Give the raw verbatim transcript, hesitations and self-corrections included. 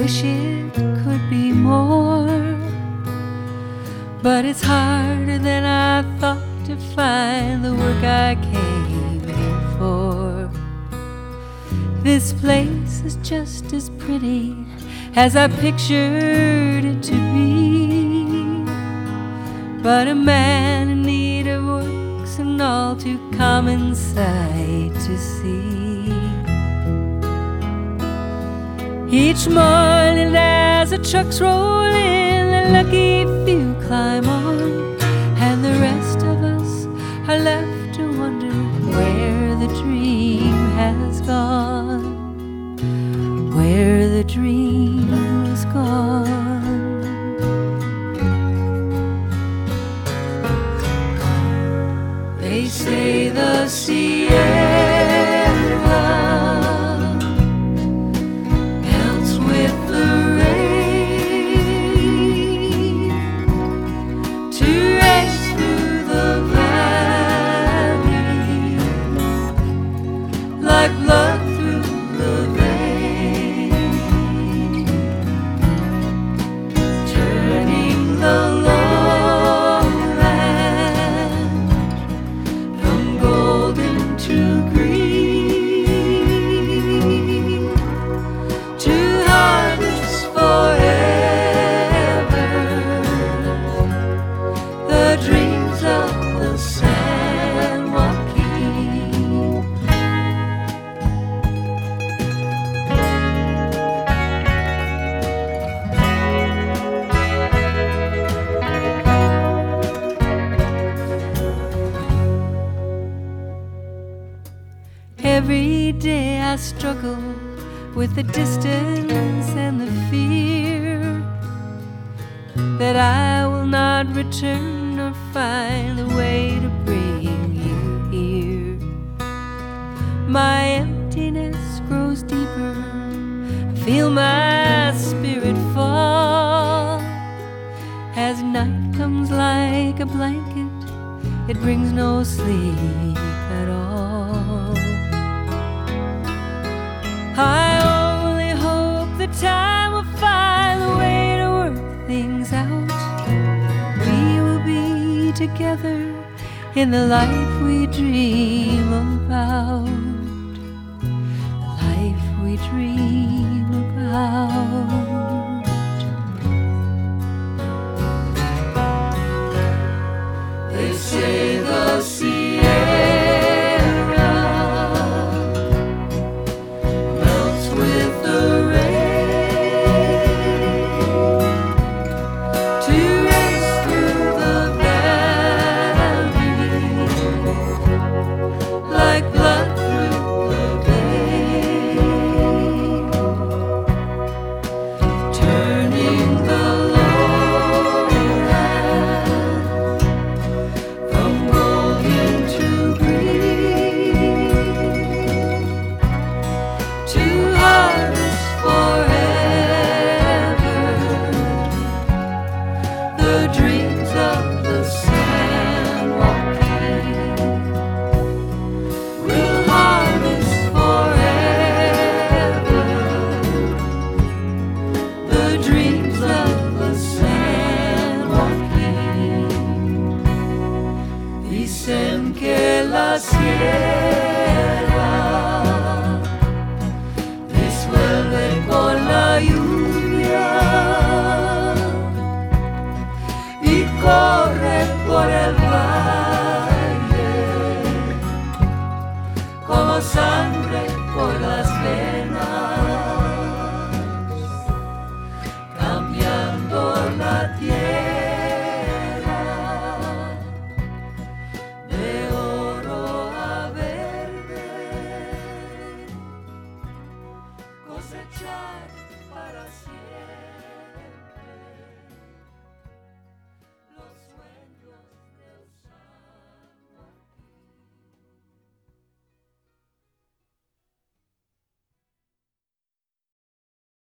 wish it could be more, but it's harder than I thought to find the work I came here for. This place is just as pretty as I pictured it to be, but a man in need of work's an all too common sight to see. Each morning as the trucks roll in, the lucky few climb on, and the rest of us are left to wonder where the dream has gone, where the dream has gone. They say the Sierra blood through the vein, turning the lowland from golden to green, to harvest forever the dreams of the San Joaquin. Every day I struggle with the distance and the fear that I will not return or find a way to bring you here. My emptiness grows deeper, I feel my spirit fall. As night comes like a blanket, it brings no sleep at all. I only hope that time will find a way to work things out. We will be together in the life we dream about, the life we dream about. They say the Sierra dreams of the San Joaquin will harvest forever the dreams of the San Joaquin. Dicen que la sierra disuelve con la lluvia y corre por el valle como sangre por las venas, cambiando la tierra de oro a verde, cosechar para siempre.